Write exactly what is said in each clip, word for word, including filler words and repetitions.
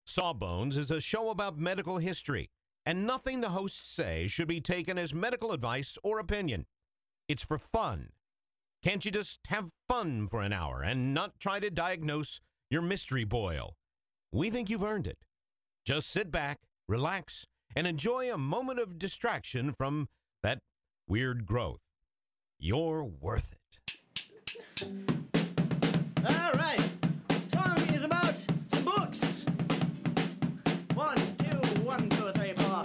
Sawbones is a show about medical history, and nothing the hosts say should be taken as medical advice or opinion. It's for fun. Can't you just have fun for an hour and not try to diagnose your mystery boil? We think you've earned it. Just sit back, relax, and enjoy a moment of distraction from that weird growth. You're worth it. All right. Song is about some books. One, two, one, two, three, four.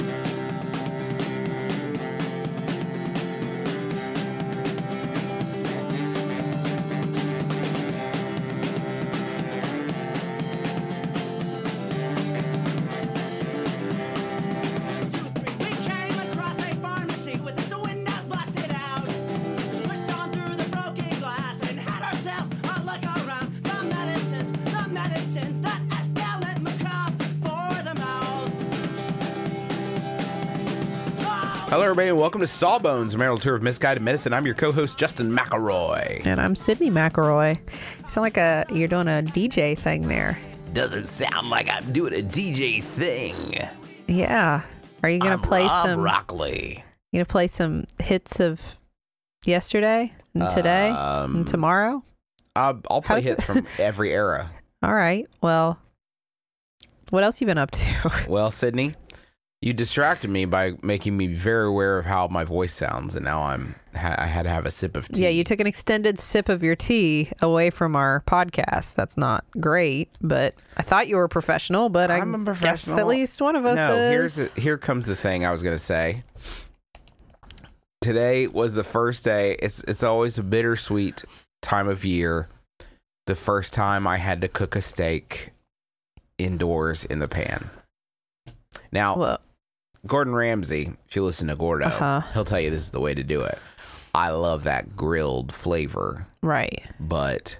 Hello, everybody, and welcome to Sawbones, a marital tour of misguided medicine. I'm your co-host, Justin McElroy. And I'm Sydney McElroy. You sound like a you're doing a D J thing there. Doesn't sound like I'm doing a D J thing. Yeah. Are you gonna I'm play Rob some? Rockley. You gonna play some hits of yesterday and today Um, and tomorrow? I'll, I'll play How's hits it- from every era. All right. Well, what else you been up to? Well, Sydney, you distracted me by making me very aware of how my voice sounds, and now I'm ha- I had to have a sip of tea. Yeah, you took an extended sip of your tea away from our podcast. That's not great, but I thought you were a professional. But I'm I a guess professional. at least one of us No, is. here's the, here comes the thing I was gonna say. Today was the first day. It's it's always a bittersweet time of year. The first time I had to cook a steak indoors in the pan. Now, Well, Gordon Ramsay, if you listen to Gordo, Uh-huh. he'll tell you this is the way to do it. I love that grilled flavor, right. but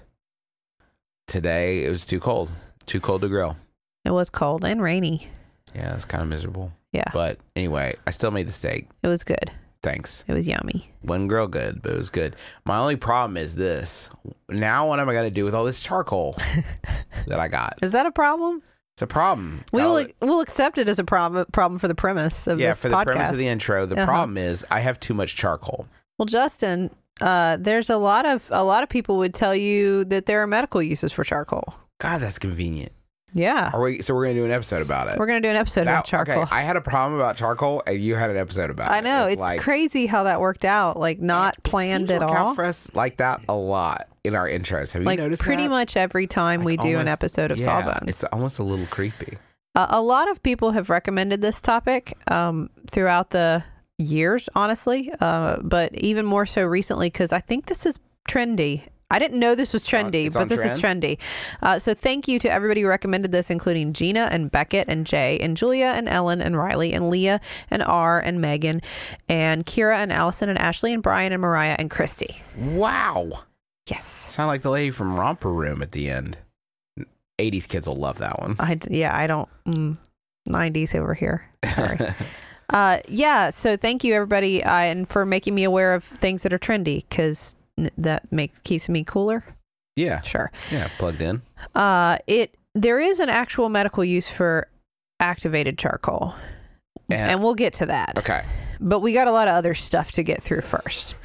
today it was too cold. Too cold to grill. It was cold and rainy. Yeah, it's kind of miserable. Yeah, But anyway, I still made the steak. it was good. Thanks. It was yummy. Wasn't grill good, but it was good. My only problem is this. Now what am I going to do with all this charcoal that I got? Is that a problem? It's a problem. We Tell will it- we'll accept it as a problem problem for the premise of yeah, this for the podcast. premise of the intro. The Uh-huh. problem is I have too much charcoal. Well, Justin, uh, there's a lot of a lot of people would tell you that there are medical uses for charcoal. God, that's convenient. Yeah, Are we? So we're going to do an episode about it. we're gonna do an episode That- about charcoal. Okay, I had a problem about charcoal, and you had an episode about it. I know it's, like, crazy how that worked out. Like not it planned seems at to work out all. for us like that a lot in our intros. Have you Like noticed pretty that? much every time we Like do an almost- episode of yeah, Sawbones. It's almost a little creepy. Uh, a lot of people have recommended this topic um, throughout the years, honestly, uh, but even more so recently because I think this is trendy. I didn't know this was on- trendy, it's but on this is trendy. Uh, so thank you to everybody who recommended this, including Gina and Beckett and Jay and Julia and Ellen and Riley and Leah and R and Megan and Kira and Allison and Ashley and Brian and Mariah and Christy. Wow. Yes. Sound like the lady from Romper Room at the end. eighties kids will love that one. I, yeah, I don't, mm, nineties over here. Sorry. Uh, yeah, so thank you everybody, uh, and for making me aware of things that are trendy because n- that makes keeps me cooler. Yeah. Sure. Yeah, plugged in. Uh, it there is an actual medical use for activated charcoal, And- and we'll get to that. Okay. But we got a lot of other stuff to get through first.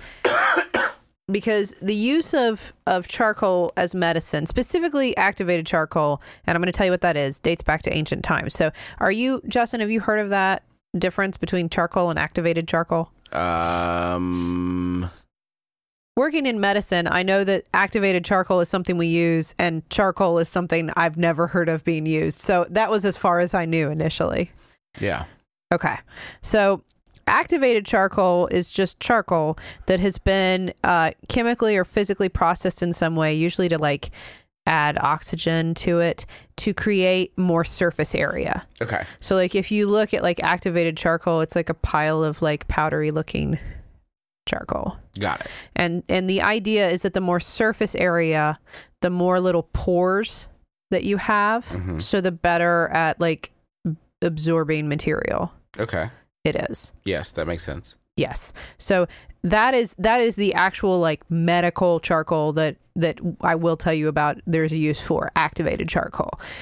Because the use of, of charcoal as medicine, specifically activated charcoal, and I'm going to tell you what that is, dates back to ancient times. So are you, Justin, have you heard of that difference between charcoal and activated charcoal? Um. Working in medicine, I know that activated charcoal is something we use, and charcoal is something I've never heard of being used. So that was as far as I knew initially. Yeah. Okay. So activated charcoal is just charcoal that has been uh, chemically or physically processed in some way, usually to like add oxygen to it to create more surface area. Okay. So like if you look at like activated charcoal, it's like a pile of like powdery looking charcoal. Got it. And and the idea is that the more surface area, the more little pores that you have, Mhm. so the better at like absorbing material Okay. it is. Yes, that makes sense. Yes. So that is that is the actual like medical charcoal that that I will tell you about. There's a use for activated charcoal.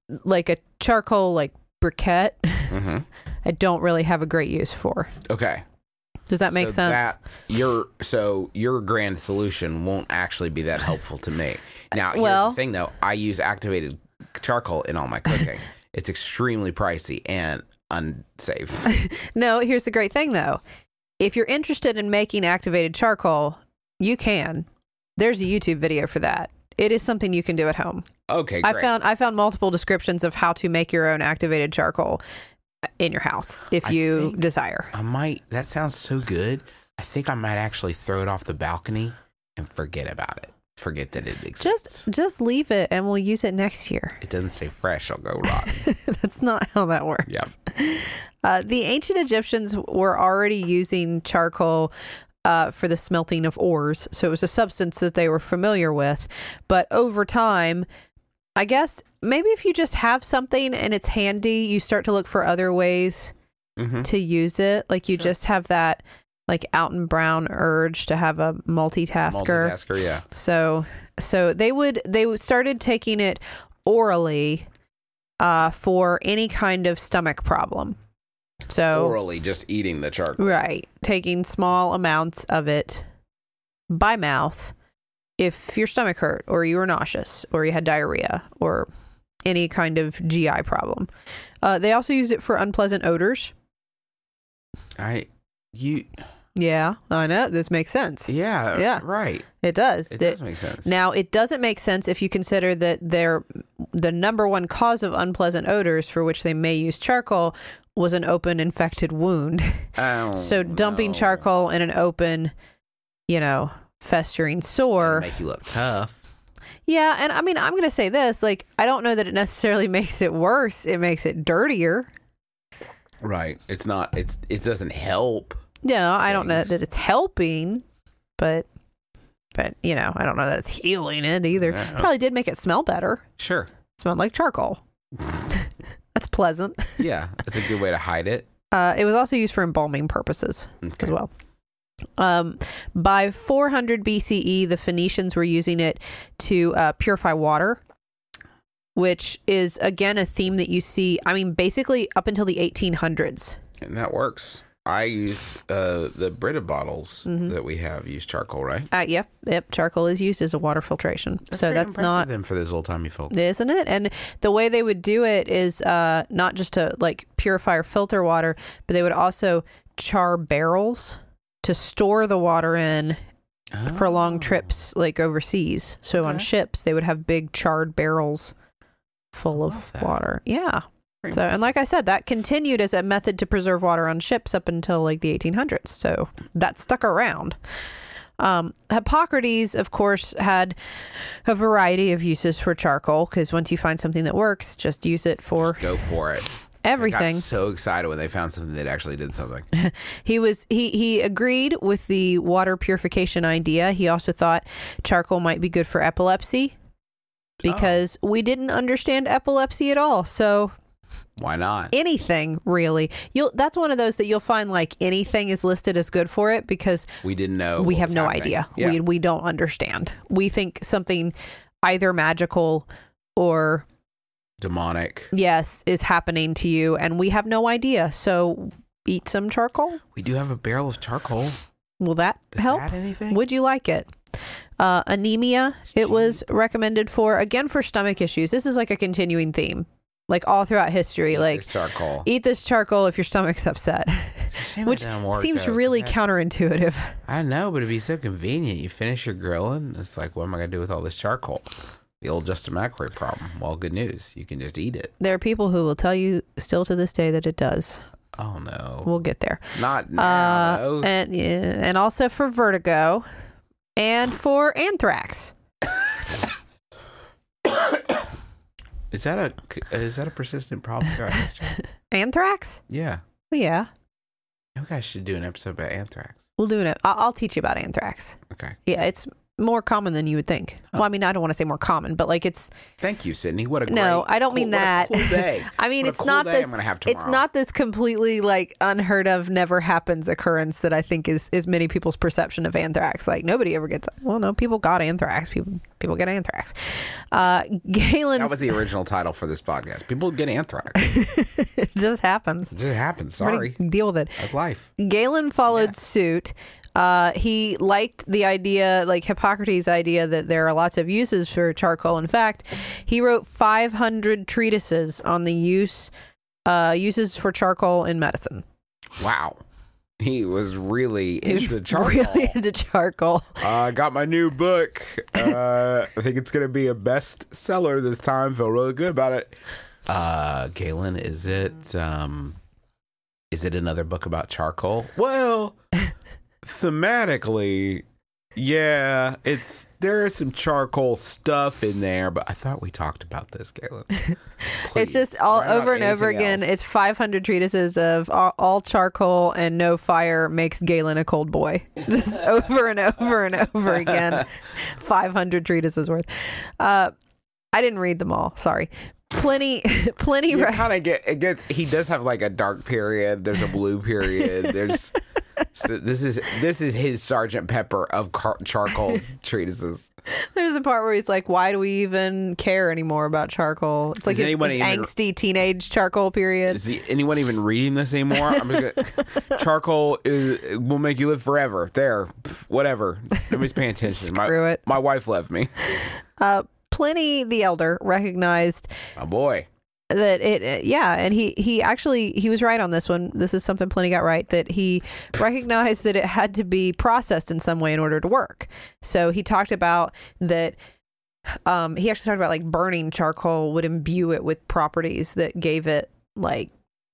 like a charcoal like briquette, Mm-hmm. I don't really have a great use for. Okay. Does that make so sense? That your so your grand solution won't actually be that helpful to me. Now, here's Well- the thing though. I use activated charcoal in all my cooking. It's extremely pricey and unsafe. No, here's the great thing though. If you're interested in making activated charcoal, you can. There's a YouTube video for that. It is something you can do at home. Okay, I great. found I found multiple descriptions of how to make your own activated charcoal in your house if I you think- desire. I might. That sounds so good. I think I might actually throw it off the balcony and forget about it. Forget that it exists. Just just leave it and we'll use it next year. it doesn't stay fresh. I'll go rotten. That's not how that works. Yep. Uh, the ancient Egyptians were already using charcoal uh, for the smelting of ores. So it was a substance that they were familiar with. But over time, I guess maybe if you just have something and it's handy, you start to look for other ways Mm-hmm. to use it. Like you Sure. just have that like Alton Brown urge to have a multitasker. Multitasker, yeah. So so they would they started taking it orally uh, for any kind of stomach problem. So Orally, just eating the charcoal. right, taking small amounts of it by mouth if your stomach hurt or you were nauseous or you had diarrhea or any kind of G I problem. Uh, they also used it for unpleasant odors. I, you, Yeah, I know. This makes sense. yeah, Yeah. right. It does. It The- does make sense. Now, it doesn't make sense if you consider that they're, the number one cause of unpleasant odors for which they may use charcoal was an open infected wound. Oh, So dumping no. charcoal in an open, you know, festering It'll sore. make you look tough. Yeah, and I mean, I'm going to say this, like, I don't know that it necessarily makes it worse. It makes it dirtier. Right. It's not. It's. It doesn't help. No, I don't know Things. that it's helping, but, but, you know, I don't know that it's healing it either. Yeah. Probably did make it smell better. Sure. Smelled like charcoal. That's pleasant. Yeah, it's a good way to hide it. Uh, it was also used for embalming purposes Okay. as well. Um, by four hundred B C E, the Phoenicians were using it to uh, purify water, which is, again, a theme that you see, I mean, basically up until the eighteen hundreds. And that works. I use uh, the Brita bottles Mhm. that we have use charcoal, right? Uh, yep, yep, charcoal is used as a water filtration. so very that's impressive not... of them for those old timey folks. Isn't it? And the way they would do it is uh, not just to like purify or filter water, but they would also char barrels to store the water in for long Oh. trips, like overseas. So on Okay. ships, they would have big charred barrels full I of love that. water. Yeah. Very So, and impressive. like I said, that continued as a method to preserve water on ships up until like the eighteen hundreds. So that stuck around. Um, Hippocrates, of course, had a variety of uses for charcoal because once you find something that works, just use it for Just go for it. everything. I got so excited when they found something that actually did something. He was he he agreed with the water purification idea. He also thought charcoal might be good for epilepsy because we didn't understand epilepsy at all. So Why not? anything really, you'll that's one of those that you'll find like anything is listed as good for it because We didn't know. we what have was no happening. idea. Yeah. We we don't understand. We think something either magical or Demonic. yes is happening to you, and we have no idea. So eat some charcoal. We do have a barrel of charcoal. Will that Does help? that anything? Would you like it? Uh, anemia, it was recommended for, again, for stomach issues. This is like a continuing theme, like all throughout history. Eat Like, this charcoal. eat this charcoal if your stomach's upset, It's a shame it which doesn't work, seems though, 'cause really that- counterintuitive. I know, but it'd be so convenient. You finish your grilling. It's like, what am I going to do with all this charcoal? The old Justin McElroy problem. Well, good news. You can just eat it. There are people who will tell you still to this day that it does. Oh, no. We'll get there. Not now, Uh, though. and, yeah, and also for vertigo and for anthrax. Is that a is that a persistent problem throughout history? Anthrax? Yeah. Well, yeah. You guys should do an episode about anthrax. We'll do it. I'll, I'll teach you about anthrax. Okay. Yeah, it's more common than you would think. Well, I mean, I don't want to say more common, but like it's. Thank you, Sydney. What a great, No, I don't cool, mean that. What a cool day. I mean, What a it's cool not day this. I'm gonna have It's tomorrow. not this completely like unheard of, never happens occurrence that I think is is many people's perception of anthrax. Like nobody ever gets. Well, no, people got anthrax. People people get anthrax. Uh, Galen. That was the original title for this podcast. People get anthrax. It just happens. It happens. Sorry. Deal with it. That's life. Galen followed Yeah. suit. Uh, he liked the idea, like Hippocrates' idea, that there are lots of uses for charcoal. In fact, he wrote five hundred treatises on the use uh, uses for charcoal in medicine. Wow. He was really He was into charcoal. really into charcoal. Uh, I got my new book. Uh, I think it's going to be a bestseller this time. Feel really good about it. Uh, Galen, is it um, is it another book about charcoal? Well, thematically, yeah, it's there is some charcoal stuff in there, but I thought we talked about this, Galen. It's Please, just all write out over and over anything again. else. It's five hundred treatises of all, all charcoal and no fire makes Galen a cold boy. Just over and over and over again. five hundred treatises worth. Uh, I didn't read them all. Sorry. Plenty, plenty. You Ra- kind of get it gets. He does have like a dark period. There's a blue period. There's so this is this is his Sergeant Pepper of car- charcoal treatises. There's a part where he's like, "Why do we even care anymore about charcoal?" It's like Is his, anyone his even- angsty teenage charcoal period. Is the, anyone even reading this anymore? I'm just gonna, charcoal is, will make you live forever. There, whatever. Nobody's paying attention. Screw my, it. My wife left me. Uh, Pliny the Elder recognized Oh boy. that it, uh, yeah, and he he actually he was right on this one. This is something Pliny got right, that he recognized that it had to be processed in some way in order to work. So he talked about that. Um, he actually talked about like burning charcoal would imbue it with properties that gave it like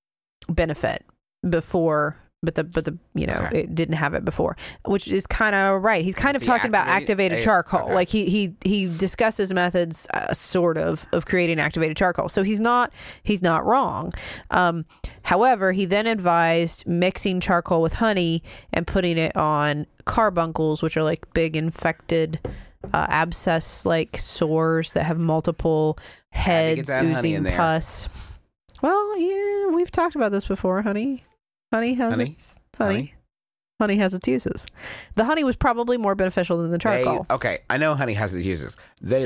benefit before. But the but the you know Okay. it didn't have it before, which is kind of right. He's kind of The talking about activated- activated eh, charcoal. okay. Like he he he discusses methods, uh, sort of, of creating activated charcoal. So he's not he's not wrong. Um, however, he then advised mixing charcoal with honey and putting it on carbuncles, which are like big infected uh, abscess like sores that have multiple Had to get heads that honey in oozing there. pus. Well, yeah, we've talked about this before, honey. Honey has Honey? its honey. Honey? honey. has its uses. The honey was probably more beneficial than the They, charcoal. okay, I know honey has its uses. They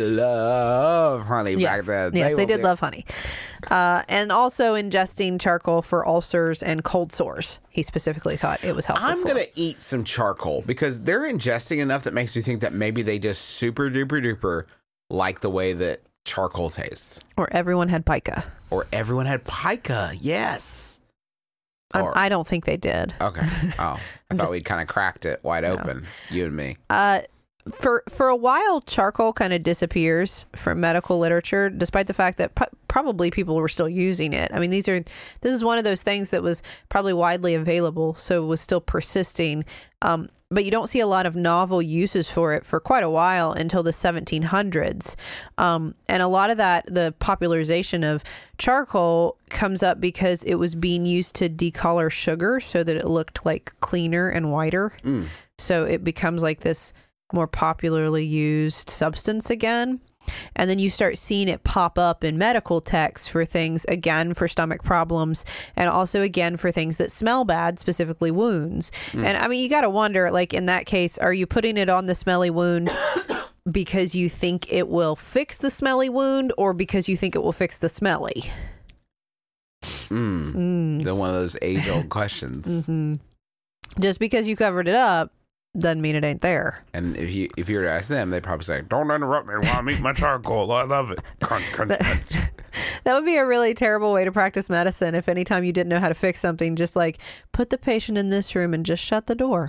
love honey yes, back then. yes, they, will did do- love honey, uh, and also ingesting charcoal for ulcers and cold sores. He specifically thought it was helpful. I'm for. gonna eat some charcoal because they're ingesting enough that makes me think that maybe they just super duper duper like the way that charcoal tastes. Or everyone had pica. Or everyone had pica. Yes. I, Or- I don't think they did. Okay. Oh, I I'm thought just- we'd kind of cracked it wide open, you and me. Uh, for for a while, charcoal kind of disappears from medical literature, despite the fact that p- probably people were still using it. I mean, these are this is one of those things that was probably widely available, so it was still persisting. Um, but you don't see a lot of novel uses for it for quite a while until the seventeen hundreds. Um, and a lot of that, the popularization of charcoal comes up because it was being used to decolor sugar so that it looked like cleaner and whiter. Mm. So it becomes like this more popularly used substance again. And then you start seeing it pop up in medical texts for things, again, for stomach problems, and also, again, for things that smell bad, specifically wounds. And I mean, you got to wonder, like, in that case, are you putting it on the smelly wound because you think it will fix the smelly wound or because you think it will fix the smelly? Mm. Mm. The one of those age old questions. hmm Just because you covered it up doesn't mean it ain't there. And if you if you were to ask them, they'd probably say, "Don't interrupt me while I'm eating my charcoal. I love it." Crunch, crunch, That, crunch. that would be a really terrible way to practice medicine if anytime you didn't know how to fix something, just like put the patient in this room and just shut the door.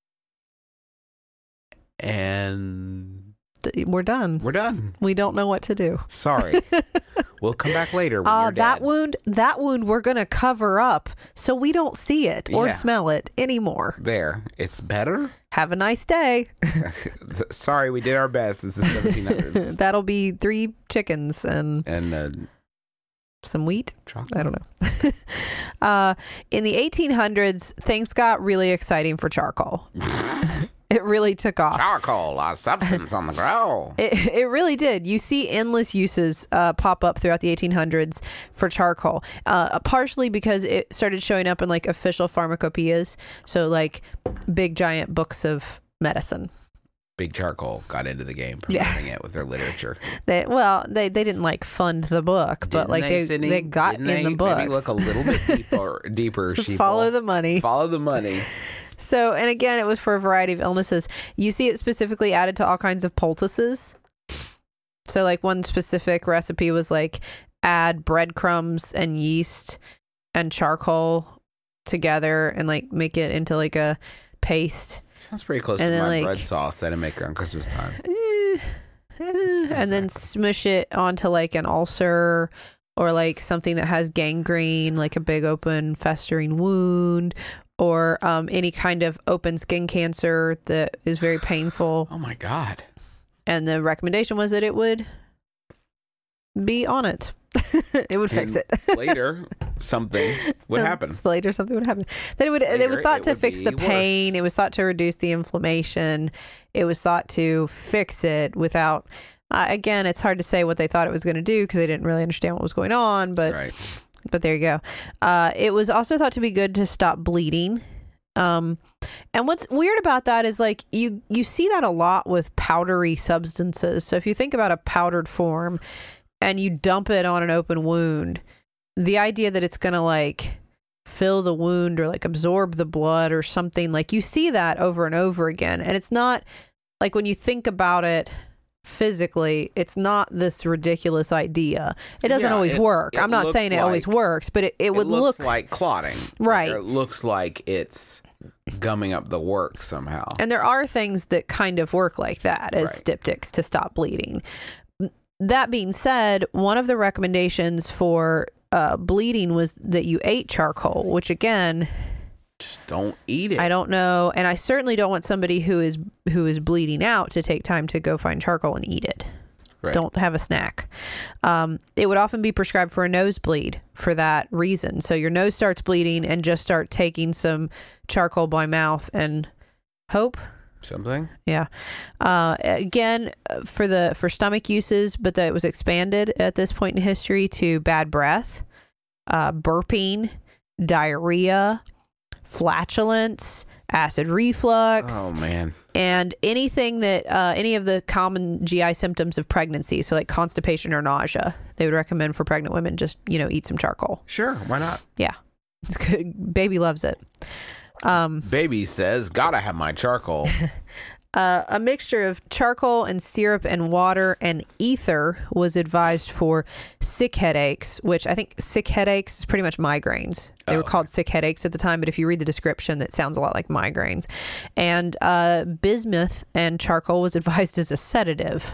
And D- We're done. we're done. We don't know what to do. Sorry. We'll come back later when Uh, you're that dead. wound, that wound we're going to cover up so we don't see it or Yeah. smell it anymore. There. It's better. Have a nice day. Sorry, we did our best. This is seventeen hundreds. That'll be three chickens and And uh, some wheat. chocolate. I don't know. uh, in the eighteen hundreds, things got really exciting for charcoal. It really took off. Charcoal, a substance on the ground. It, it really did. You see endless uses uh, pop up throughout the eighteen hundreds for charcoal, uh, partially because it started showing up in like official pharmacopoeias, so like big giant books of medicine. Big Charcoal got into the game, Yeah. promoting it with their literature. They well, they, they didn't like fund the book, but Didn't like they Sydney? they got Didn't in they the book. Maybe look a little bit deeper, deeper. Sheeple. Follow the money. Follow the money. So, and again, it was for a variety of illnesses. You see it specifically added to all kinds of poultices. So, like one specific recipe was like add breadcrumbs and yeast and charcoal together and like make it into like a paste. Sounds pretty close And to then, my like- bread sauce that I make around Christmas time. Eh, eh, and then smush it onto like an ulcer or like something that has gangrene, like a big open festering wound, or um, any kind of open skin cancer that is very painful. Oh my God. And the recommendation was that it would be on it. It would fix And it. Later, something would happen. Later, something would happen. Then it would. It was Later, thought it to would fix be the pain. worse. It was thought to reduce the inflammation. It was thought to fix it without. Uh, again, it's hard to say what they thought it was going to do because they didn't really understand what was going on. But Right. but there you go. Uh, it was also thought to be good to stop bleeding. Um, and what's weird about that is like you you see that a lot with powdery substances. So if you think about a powdered form and you dump it on an open wound, the idea that it's going to like fill the wound or like absorb the blood or something, like you see that over and over again. And it's not like when you think about it physically, it's not this ridiculous idea. It doesn't Yeah, always it- work. it I'm not looks saying it always like- works, but it, it would it looks look like clotting. Right. Like, it looks like it's gumming up the work somehow. And there are things that kind of work like that as Right. styptics to stop bleeding. That being said, one of the recommendations for uh, bleeding was that you ate charcoal, which again, Just don't eat it. I don't know. And I certainly don't want somebody who is who is bleeding out to take time to go find charcoal and eat it. Right. Don't have a snack. Um, it would often be prescribed for a nosebleed for that reason. So your nose starts bleeding and just start taking some charcoal by mouth and hope. Something? Yeah. Uh, again, uh, for the for stomach uses, but that it was expanded at this point in history to bad breath, uh, burping, diarrhea, flatulence, acid reflux, Oh, man. and anything that uh, any of the common G I symptoms of pregnancy, so like constipation or nausea. They would recommend for pregnant women just, you know, eat some charcoal. Sure. Why not? Yeah. It's good. Baby loves it. Um, Baby says, gotta have my charcoal. Uh, a mixture of charcoal and syrup and water and ether was advised for sick headaches, which I think sick headaches is pretty much migraines. They were Oh. called sick headaches at the time, but if you read the description, that sounds a lot like migraines. And uh, bismuth and charcoal was advised as a sedative.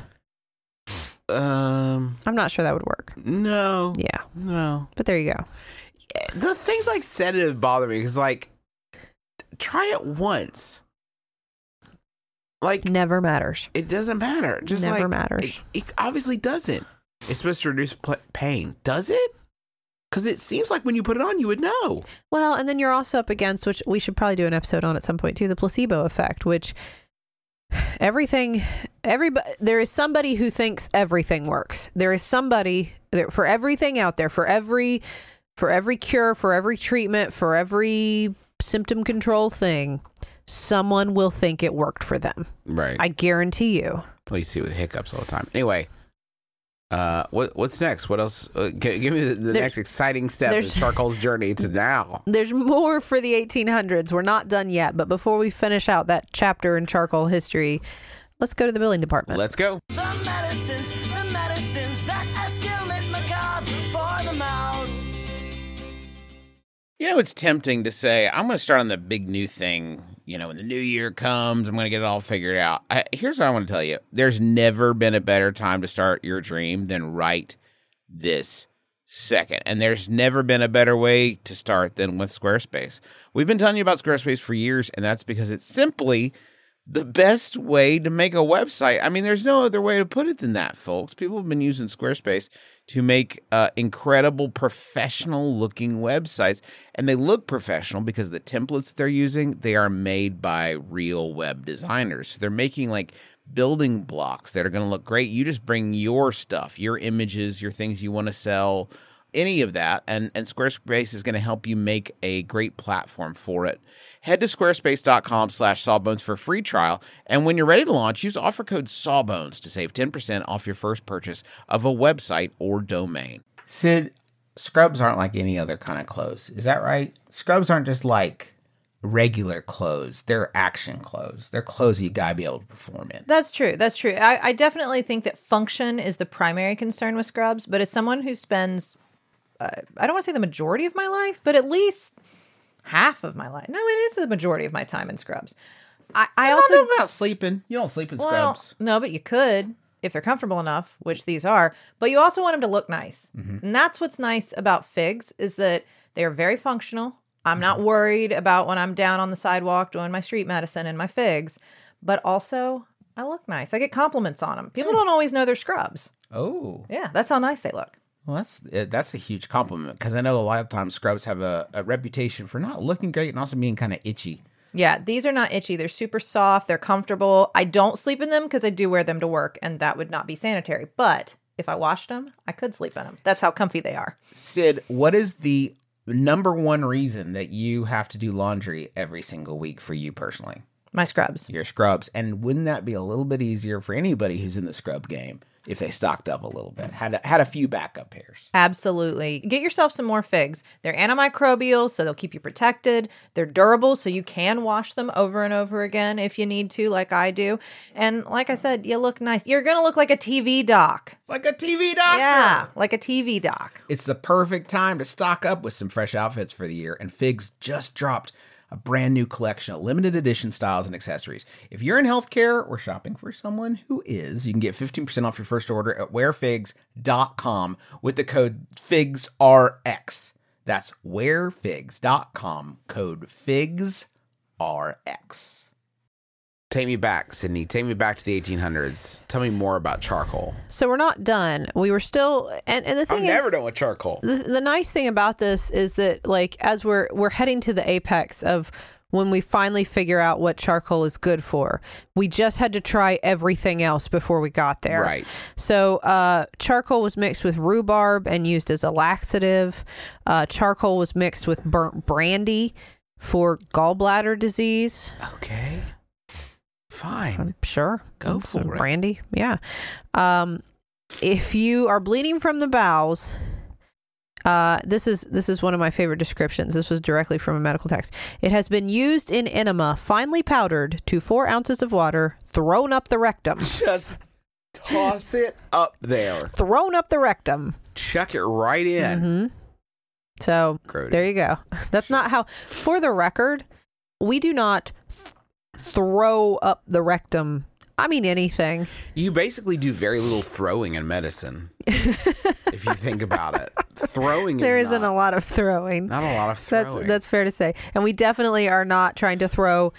um, I'm not sure that would work. no. Yeah, No. but there you go. The things like sedative bother me because, like, try it once. Like, Never matters. it doesn't matter. Just Never like, matters. It, it obviously doesn't. It's supposed to reduce pl- pain. Does it? Because it seems like when you put it on, you would know. Well, and then you're also up against, which we should probably do an episode on at some point too, the placebo effect, which everything, everybody, there is somebody who thinks everything works. There is somebody there for everything out there, for every, for every cure, for every treatment, for every symptom control thing, someone will think it worked for them. Right. I guarantee you. Well, you see with hiccups all the time. Anyway, uh, what what's next? What else? Uh, g- give me the, the There- next exciting step in there's- Charcoal's journey to now. There's more for the eighteen hundreds. We're not done yet, but before we finish out that chapter in charcoal history, let's go to the billing department. Let's go. The medicines, the medicines that escalate macabre for the mouth. You know, it's tempting to say, I'm going to start on the big new thing. You know, when the new year comes, I'm going to get it all figured out. I, here's what I want to tell you. There's never been a better time to start your dream than right this second. And there's never been a better way to start than with Squarespace. We've been telling you about Squarespace for years, and that's because it's simply the best way to make a website. I mean, there's no other way to put it than that, folks. People have been using Squarespace to make uh, incredible professional-looking websites, and they look professional because the templates that they're using, they are made by real web designers. So they're making like building blocks that are going to look great. You just bring your stuff, your images, your things you want to sell, any of that, and, and Squarespace is going to help you make a great platform for it. Head to squarespace.com slash sawbones for a free trial, and when you're ready to launch, use offer code sawbones to save ten percent off your first purchase of a website or domain. Sid, scrubs aren't like any other kind of clothes. Is that right? Scrubs aren't just like regular clothes. They're action clothes. They're clothes you gotta be able to perform in. That's true. That's true. I, I definitely think that function is the primary concern with scrubs, but as someone who spends Uh, I don't want to say the majority of my life, but at least half of my life. No, it is the majority of my time in scrubs. I, I, I also don't know about sleeping. You don't sleep in well, I don't- scrubs. No, but you could if they're comfortable enough, which these are. But you also want them to look nice, Mm-hmm. and that's what's nice about figs is that they are very functional. I'm not worried about when I'm down on the sidewalk doing my street medicine in my figs, but also I look nice. I get compliments on them. People don't always know they're scrubs. Oh. Yeah, that's how nice they look. Well, that's that's a huge compliment because I know a lot of times scrubs have a, a reputation for not looking great and also being kind of itchy. Yeah, these are not itchy. They're super soft. They're comfortable. I don't sleep in them because I do wear them to work, and that would not be sanitary. But if I washed them, I could sleep in them. That's how comfy they are. Sid, what is the number one reason that you have to do laundry every single week for you personally? My scrubs. Your scrubs. And wouldn't that be a little bit easier for anybody who's in the scrub game if they stocked up a little bit, had a, had a few backup pairs? Absolutely. Get yourself some more figs. They're antimicrobial, so they'll keep you protected. They're durable, so you can wash them over and over again if you need to, like I do. And like I said, you look nice. You're going to look like a T V doc. Like a T V doctor. Yeah, like a T V doc. It's the perfect time to stock up with some fresh outfits for the year, and Figs just dropped a brand new collection of limited edition styles and accessories. If you're in healthcare or shopping for someone who is, you can get fifteen percent off your first order at wear figs dot com with the code figs R X. That's wear figs dot com, code figs R X. Take me back, Sydney. Take me back to the eighteen hundreds. Tell me more about charcoal. So we're not done. We were still, and, and the thing I'm is, never done with charcoal. the, the nice thing about this is that, like, as we're we're heading to the apex of when we finally figure out what charcoal is good for, we just had to try everything else before we got there. Right. So uh, charcoal was mixed with rhubarb and used as a laxative. Uh, charcoal was mixed with burnt brandy for gallbladder disease. Okay. Fine. I'm sure. Go Some for it. brandy. Yeah. Um, if you are bleeding from the bowels, uh, this is this is one of my favorite descriptions. This was directly from a medical text. It has been used in enema, finely powdered to four ounces of water, thrown up the rectum. Just toss it up there. Thrown up the rectum. Chuck it right in. hmm So Grody. there you go. That's not how. For the record, we do not th- throw up the rectum. I mean anything. You basically do very little throwing in medicine. If you think about it. Throwing There is isn't not, a lot of throwing. not a lot of That's throwing. that's fair to say. And we definitely are not trying to throw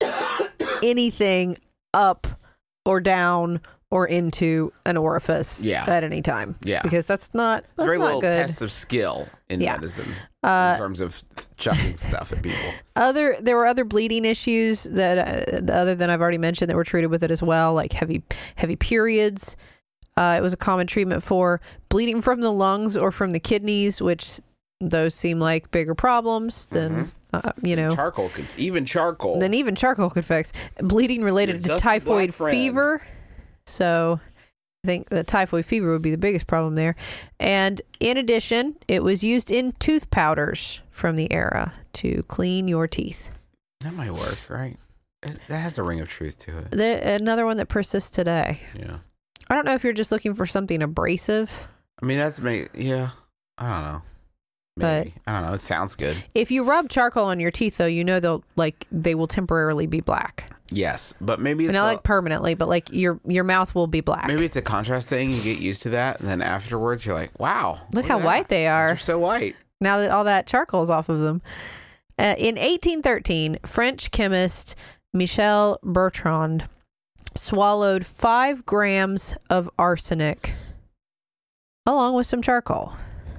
anything up or down or into an orifice Yeah. at any time. Yeah. Because that's not that's very not little good. tests of skill in Yeah. medicine Uh, in terms of chucking stuff at people. Other there were other bleeding issues that uh, other than I've already mentioned that were treated with it as well, like heavy heavy periods. Uh, it was a common treatment for bleeding from the lungs or from the kidneys, which those seem like bigger problems than uh, you know. Charcoal, could, even charcoal. Than even charcoal could fix. Bleeding related Your to dusty typhoid black friend. fever. So I think the typhoid fever would be the biggest problem there. And in addition, it was used in tooth powders from the era to clean your teeth. That might work, right? It, that has a ring of truth to it. The, another one that persists today. Yeah. I don't know if you're just looking for something abrasive. I mean, that's me. Yeah. I don't know. Maybe. I don't know. It sounds good. If you rub charcoal on your teeth, though, you know they'll like they will temporarily be black. Yes, but maybe it's Not a, like permanently, but like your your mouth will be black. maybe it's a contrast thing. You get used to that, and then afterwards, you're like, "Wow, Look at how that. white they are." They're so white." Now that all that charcoal's off of them. Uh, in eighteen thirteen, French chemist Michel Bertrand swallowed five grams of arsenic along with some charcoal.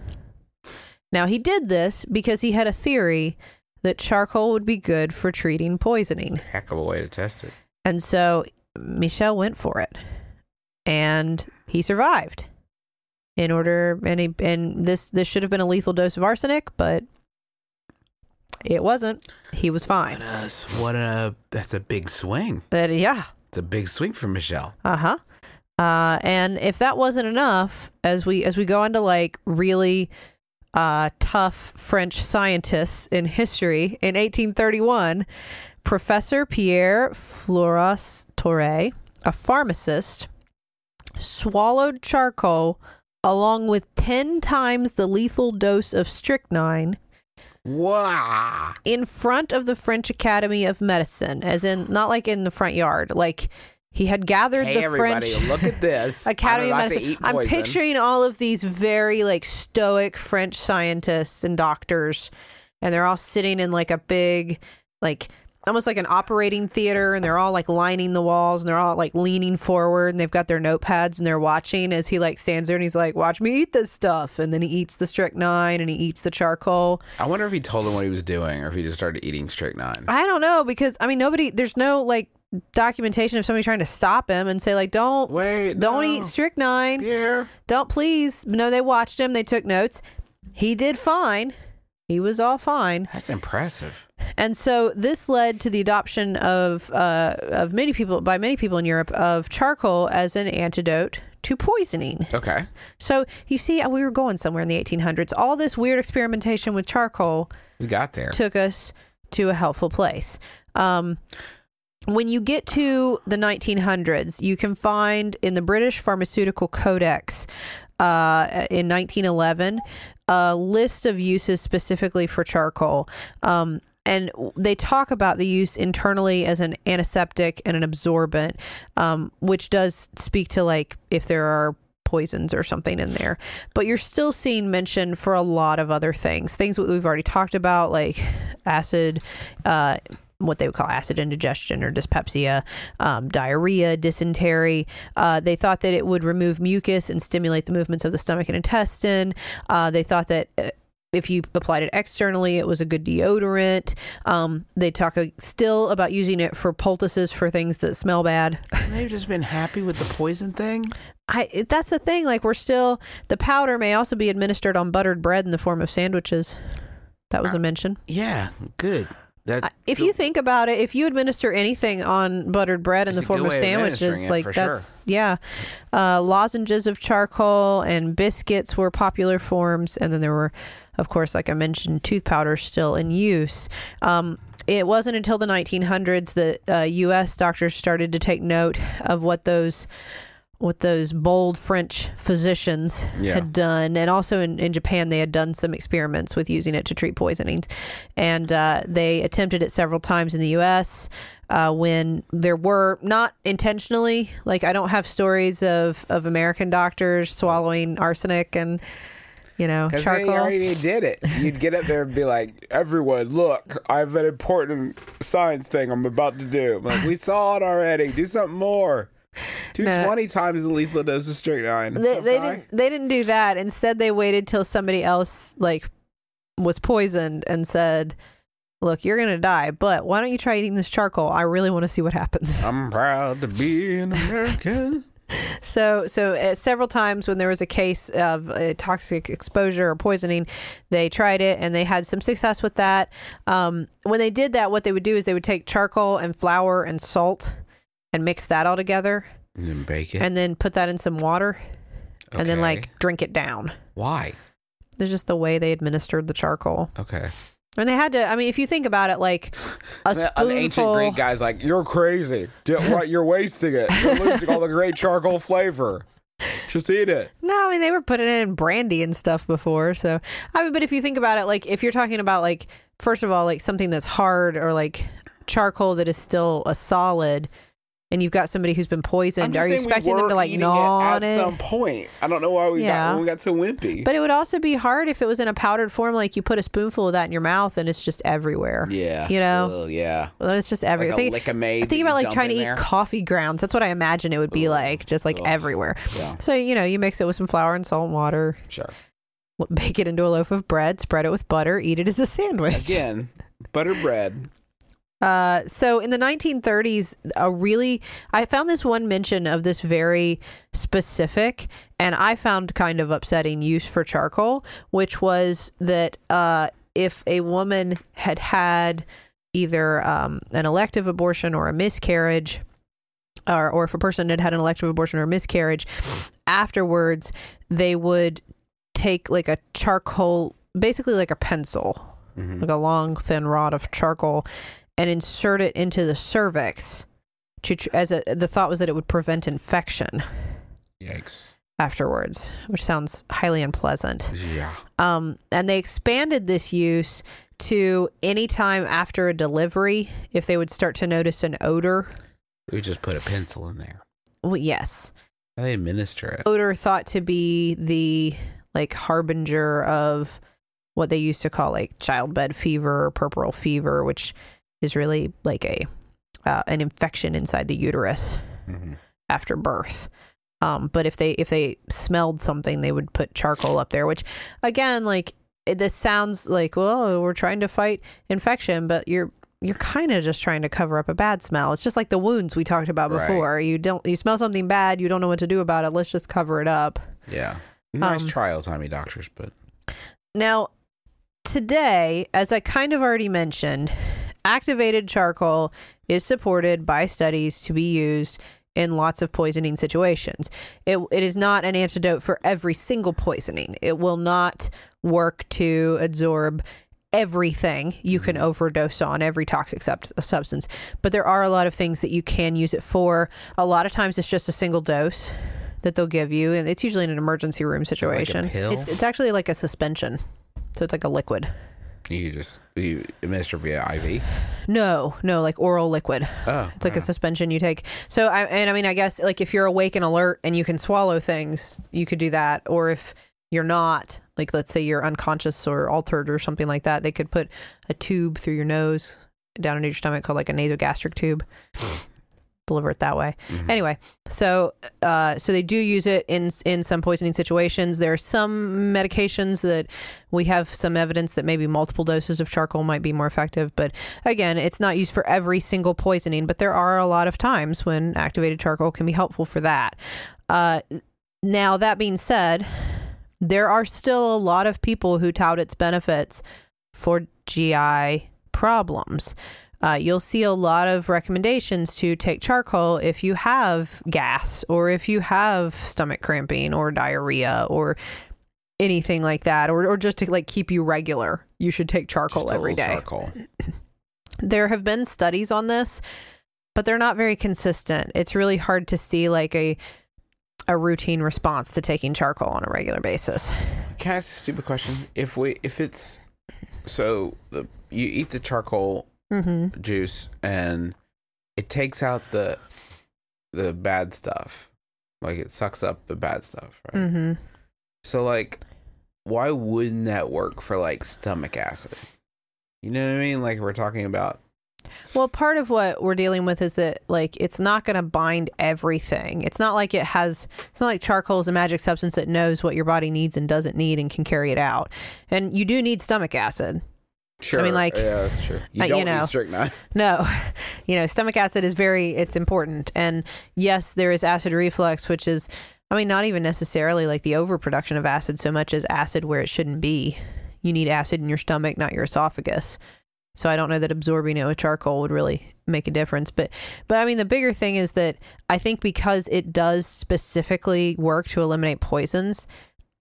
Now, he did this because he had a theory that charcoal would be good for treating poisoning. Heck of a way to test it. And so Michel went for it. And he survived. In order, and, he, and this, this should have been a lethal dose of arsenic, but it wasn't. He was fine. What a, what a that's a big swing. That, yeah. It's a big swing for Michel. Uh-huh. Uh, and if that wasn't enough, as we as we go into like really uh, tough French scientists in history, in eighteen thirty-one, Professor Pierre Floras Torre, a pharmacist, swallowed charcoal along with ten times the lethal dose of strychnine. Wow. In front of the French Academy of Medicine, as in not like in the front yard, like he had gathered Hey, the everybody, French look at this. Academy of I'm about to Medicine. eat I'm poison. picturing all of these very like stoic French scientists and doctors, and they're all sitting in like a big, like almost like an operating theater, and they're all like lining the walls, and they're all like leaning forward, and they've got their notepads, and they're watching as he like stands there and he's like, watch me eat this stuff. And then he eats the strychnine and he eats the charcoal. I wonder if he told him what he was doing or if he just started eating strychnine. I don't know, because I mean, nobody, there's no like documentation of somebody trying to stop him and say like, don't, Wait, don't no. eat strychnine. Pierre. Don't please. No, they watched him. They took notes. He did fine. He was all fine. That's impressive. And so this led to the adoption of uh, of many people by many people in Europe of charcoal as an antidote to poisoning. Okay. So you see, we were going somewhere in the eighteen hundreds. All this weird experimentation with charcoal We got there. took us to a helpful place. Um, when you get to the nineteen hundreds, you can find in the British Pharmaceutical Codex uh, in nineteen eleven a list of uses specifically for charcoal. Um, and they talk about the use internally as an antiseptic and an absorbent, um, which does speak to like if there are poisons or something in there. But you're still seeing mention for a lot of other things. Things that we've already talked about, like acid, uh, what they would call acid indigestion or dyspepsia, um, diarrhea, dysentery. Uh, they thought that it would remove mucus and stimulate the movements of the stomach and intestine. Uh, they thought that uh, if you applied it externally, it was a good deodorant. Um, they talk uh, still about using it for poultices for things that smell bad. They've just been happy with the poison thing. I, that's the thing. Like we're still, the powder may also be administered on buttered bread in the form of sandwiches. That was a mention. Yeah, good. That, If you think about it, if you administer anything on buttered bread in It's the a form good of way of sandwiches, administering it, like for that's, sure. yeah. Uh, lozenges of charcoal and biscuits were popular forms. And then there were, of course, like I mentioned, tooth powders still in use. Um, it wasn't until the nineteen hundreds that uh, U S doctors started to take note of what those what those bold French physicians Yeah. had done. And also in, in Japan, they had done some experiments with using it to treat poisonings. And uh, they attempted it several times in the U S uh, when there were, not intentionally, like I don't have stories of, of American doctors swallowing arsenic and, you know, Because charcoal. they already did it. You'd get up there and be like, everyone, look, I have an important science thing I'm about to do. I'm like, we saw it already. Do something more. two hundred twenty No. times the lethal dose of strychnine. They, they Okay. didn't. They didn't do that. Instead, they waited till somebody else like was poisoned and said, "Look, you're gonna die, but why don't you try eating this charcoal? I really want to see what happens." I'm proud to be an American. So, so uh, several times when there was a case of uh, toxic exposure or poisoning, they tried it and they had some success with that. Um, when they did that, what they would do is they would take charcoal and flour and salt and mix that all together, And then bake it. and then put that in some water, and then Okay. like drink it down. Why? There's just the way they administered the charcoal. Okay. And they had to, I mean, if you think about it, like a The- An ancient spoonful. Greek guy's like, you're crazy. D- what? You're wasting it. You're losing all the great charcoal flavor. Just eat it. No, I mean, they were putting it in brandy and stuff before. So, I mean, but if you think about it, like if you're talking about like, first of all, like something that's hard or like charcoal that is still a solid, and you've got somebody who's been I'm poisoned, just are you saying we expecting them were to like eating gnaw it on at it? some point. I don't know why we Yeah. got when we got so wimpy. But it would also be hard if it was in a powdered form, like you put a spoonful of that in your mouth and it's just everywhere. yeah, You know? Ugh, yeah, Well, it's just everywhere. like a think, Lickamade I that think you about like dump trying to in eat there. coffee grounds. That's what I imagine it would be Ugh. like, just like Ugh. everywhere. Yeah, So, you know, you mix it with some flour and salt and water, sure. bake it into a loaf of bread, spread it with butter, eat it as a sandwich. Again, butter bread. Uh, so in the nineteen thirties, a really, I found this one mention of this very specific and I found kind of upsetting use for charcoal, which was that uh, if a woman had had either um, an elective abortion or a miscarriage, or, or if a person had had an elective abortion or a miscarriage, afterwards they would take like a charcoal, basically like a pencil, Mhm. like a long thin rod of charcoal, and insert it into the cervix to tr- as a, the thought was that it would prevent infection Yikes. afterwards, which sounds highly unpleasant. Yeah. Um, and they expanded this use to any time after a delivery, if they would start to notice an odor. We just put a pencil in there. Well, yes, How they administer it. odor thought to be the like harbinger of what they used to call like childbed fever or puerperal fever, which is really like a uh, an infection inside the uterus Mhm. after birth. Um, but if they if they smelled something, they would put charcoal up there, which again, like it, this sounds like, well, we're trying to fight infection, but you're you're kind of just trying to cover up a bad smell. It's just like the wounds we talked about Right. before. You don't you smell something bad, you don't know what to do about it. Let's just cover it up. Yeah. Nice Um, trial, Tommy doctors, but Now, today, as I kind of already mentioned, activated charcoal is supported by studies to be used in lots of poisoning situations. It, it is not an antidote for every single poisoning. It will not work to absorb everything you can overdose on, every toxic sub- substance. But there are a lot of things that you can use it for. A lot of times it's just a single dose that they'll give you, and it's usually in an emergency room situation. pill? It's, it's actually like a suspension. So it's like a liquid. you just you administer via I V. No, no, like oral liquid. Oh, It's like wow. a suspension you take. So, I, and I mean, I guess like if you're awake and alert and you can swallow things, you could do that. Or if you're not, like let's say you're unconscious or altered or something like that, they could put a tube through your nose down into your stomach called like a nasogastric tube. Deliver it that way. Mhm. Anyway, so uh, so they do use it in in some poisoning situations. There are some medications that we have some evidence that maybe multiple doses of charcoal might be more effective. But again, it's not used for every single poisoning. But there are a lot of times when activated charcoal can be helpful for that. Uh, now, that being said, there are still a lot of people who tout its benefits for G I problems. Uh, you'll see a lot of recommendations to take charcoal if you have gas or if you have stomach cramping or diarrhea or anything like that, or, or just to like keep you regular. You should take charcoal Just a every little day. Charcoal. There have been studies on this, but they're not very consistent. It's really hard to see like a a routine response to taking charcoal on a regular basis. Can I ask a stupid question? If we if it's so the you eat the charcoal Mm-hmm. juice and it takes out the the bad stuff, like it sucks up the bad stuff, right? Mm-hmm. So like, why wouldn't that work for like stomach acid? You know what I mean? Like we're talking about. Well, part of what we're dealing with is that like it's not going to bind everything. It's not like it has. It's not like charcoal is a magic substance that knows what your body needs and doesn't need and can carry it out. And you do need stomach acid. Sure. I mean, like, yeah, that's true. You uh, don't you know. need strychnine. No, you know, stomach acid is very, it's important. And yes, there is acid reflux, which is, I mean, not even necessarily like the overproduction of acid so much as acid where it shouldn't be. You need acid in your stomach, not your esophagus. So I don't know that absorbing it with charcoal would really make a difference. But, but I mean, the bigger thing is that I think because it does specifically work to eliminate poisons,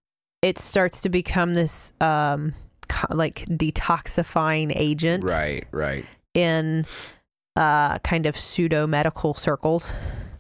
it starts to become this, um, like detoxifying agent Right, right. in uh, kind of pseudo medical circles.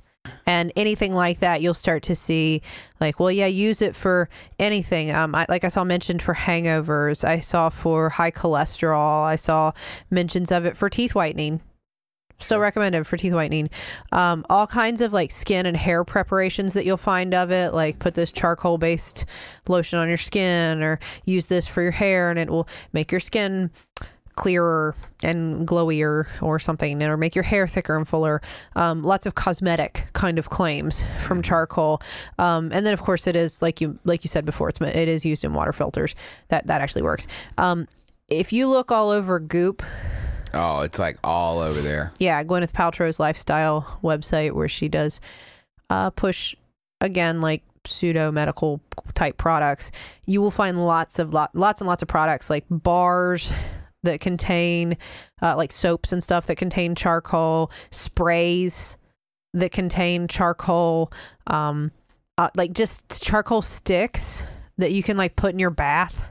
And anything like that, you'll start to see like, well, yeah, use it for anything. Um, I, like I saw mentioned for hangovers. I saw for high cholesterol. I saw mentions of it for teeth whitening, so recommended for teeth whitening. Um, all kinds of like skin and hair preparations that you'll find of it, like put this charcoal based lotion on your skin, or use this for your hair and it will make your skin clearer and glowier or something, or make your hair thicker and fuller. Um, lots of cosmetic kind of claims from charcoal. Um, and then of course it is, like you like you said before, it's it is used in water filters. That that actually works. Um, if you look all over Goop, oh, it's like all over there. Yeah, Gwyneth Paltrow's lifestyle website, where she does uh, push, again, like pseudo medical type products. You will find lots of lot, lots and lots of products, like bars that contain uh, like soaps and stuff that contain charcoal, sprays that contain charcoal, um, uh, like just charcoal sticks that you can like put in your bath.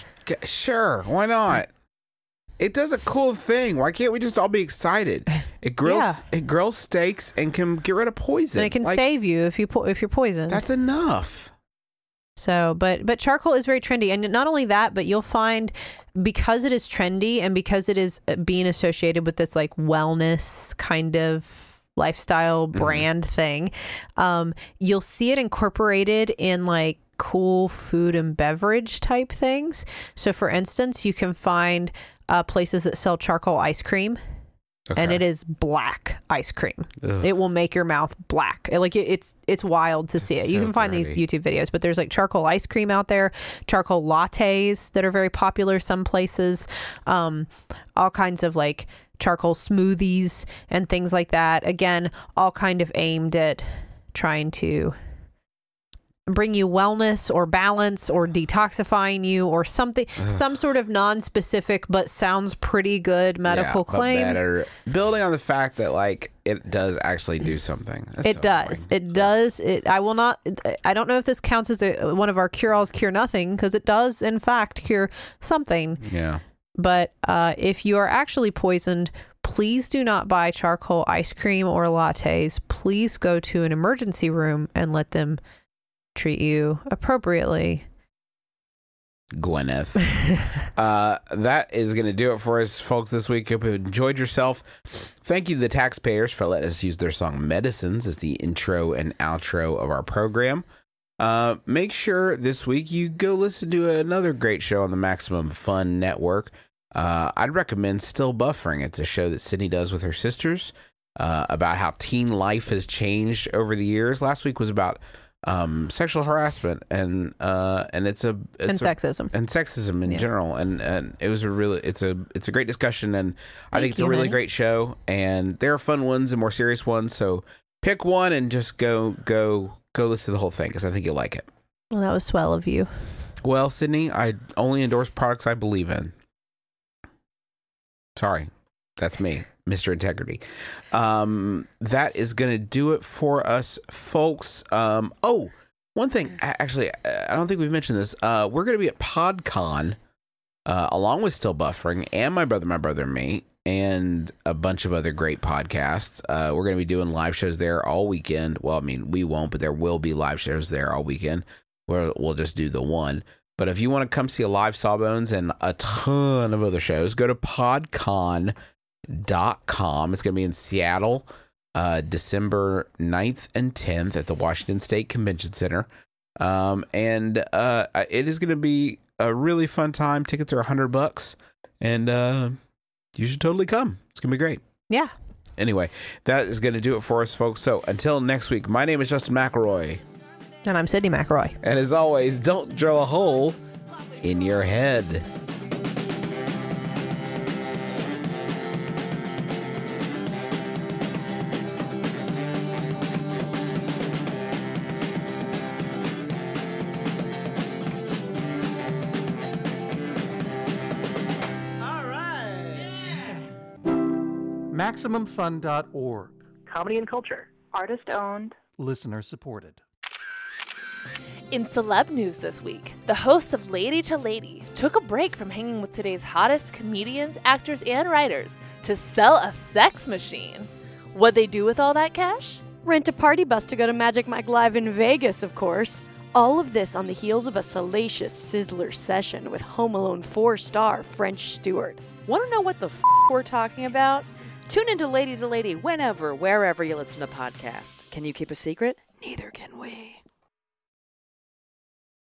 Sure, why not? It does a cool thing. Why can't we just all be excited? It grills Yeah. it grills steaks and can get rid of poison. And it can Like, save you if you po- if you're poisoned. That's enough. So, but but charcoal is very trendy, and not only that, but you'll find, because it is trendy and because it is being associated with this like wellness kind of lifestyle brand mm-hmm. thing, um, you'll see it incorporated in like cool food and beverage type things. So, for instance, you can find uh, places that sell charcoal ice cream. Okay. And it is black ice cream. Ugh. It will make your mouth black. Like it, it's it's wild to see it. You so can find dirty. These YouTube videos, but there's like charcoal ice cream out there, charcoal lattes that are very popular some places, um, all kinds of like charcoal smoothies and things like that. Again, all kind of aimed at trying to bring you wellness or balance or detoxifying you or something, Ugh. some sort of non-specific but sounds pretty good medical yeah, claim. Better. Building on the fact that like it does actually do something. That's it so does. annoying. It does. It. I will not. I don't know if this counts as a, one of our cure-alls cure nothing, because it does in fact cure something. Yeah. But uh, if you are actually poisoned, please do not buy charcoal ice cream or lattes. Please go to an emergency room and let them treat you appropriately. Gwyneth. uh, that is going to do it for us, folks, this week. Hope you enjoyed yourself. Thank you to the taxpayers for letting us use their song Medicines as the intro and outro of our program. Uh, make sure this week you go listen to another great show on the Maximum Fun Network. Uh, I'd recommend Still Buffering. It's a show that Sydney does with her sisters uh, about how teen life has changed over the years. Last week was about um sexual harassment and uh and it's a it's and a, sexism and sexism in yeah. general and and it was a really it's a it's a great discussion, and I Thank think it's you, a really honey. great show, and there are fun ones and more serious ones, so pick one and just go go go listen to the whole thing, because I think you'll like it. Well, that was swell of you. Well, Sydney, I only endorse products I believe in. Sorry, that's me, Mister Integrity. Um, that is going to do it for us, folks. Um, oh, one thing, actually, I don't think we've mentioned this. Uh, we're going to be at PodCon, uh, along with Still Buffering and My Brother, My Brother and Me, and a bunch of other great podcasts. Uh, we're going to be doing live shows there all weekend. Well, I mean, we won't, but there will be live shows there all weekend, where we'll just do the one. But if you want to come see a live Sawbones and a ton of other shows, go to podcon dot com. It's going to be in Seattle, uh, December ninth and tenth at the Washington State Convention Center. Um, and uh, it is going to be a really fun time. Tickets are a hundred bucks, and uh, you should totally come. It's going to be great. Yeah. Anyway, that is going to do it for us, folks. So until next week, my name is Justin McElroy. And I'm Sydney McElroy. And as always, don't drill a hole in your head. All right. Maximum Fun dot org. Comedy and culture. Artist owned. Listener supported. In celeb news this week, the hosts of Lady to Lady took a break from hanging with today's hottest comedians, actors, and writers to sell a sex machine. What'd they do with all that cash? Rent a party bus to go to Magic Mike Live in Vegas, of course. All of this on the heels of a salacious Sizzler session with Home Alone four star French Stewart. Want to know what the f*** we're talking about? Tune into Lady to Lady whenever, wherever you listen to podcasts. Can you keep a secret? Neither can we.